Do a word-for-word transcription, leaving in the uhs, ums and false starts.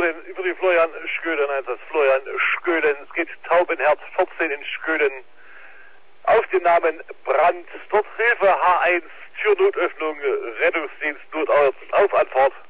den, über den Florian Schkölen Einsatz. Florian Schkölen, es geht Taubenherz vierzehn in Schkölen. Auf den Namen Brand, dort Hilfe H eins, Türnotöffnung, Rettungsdienst, Notarzt, auf Anfahrt.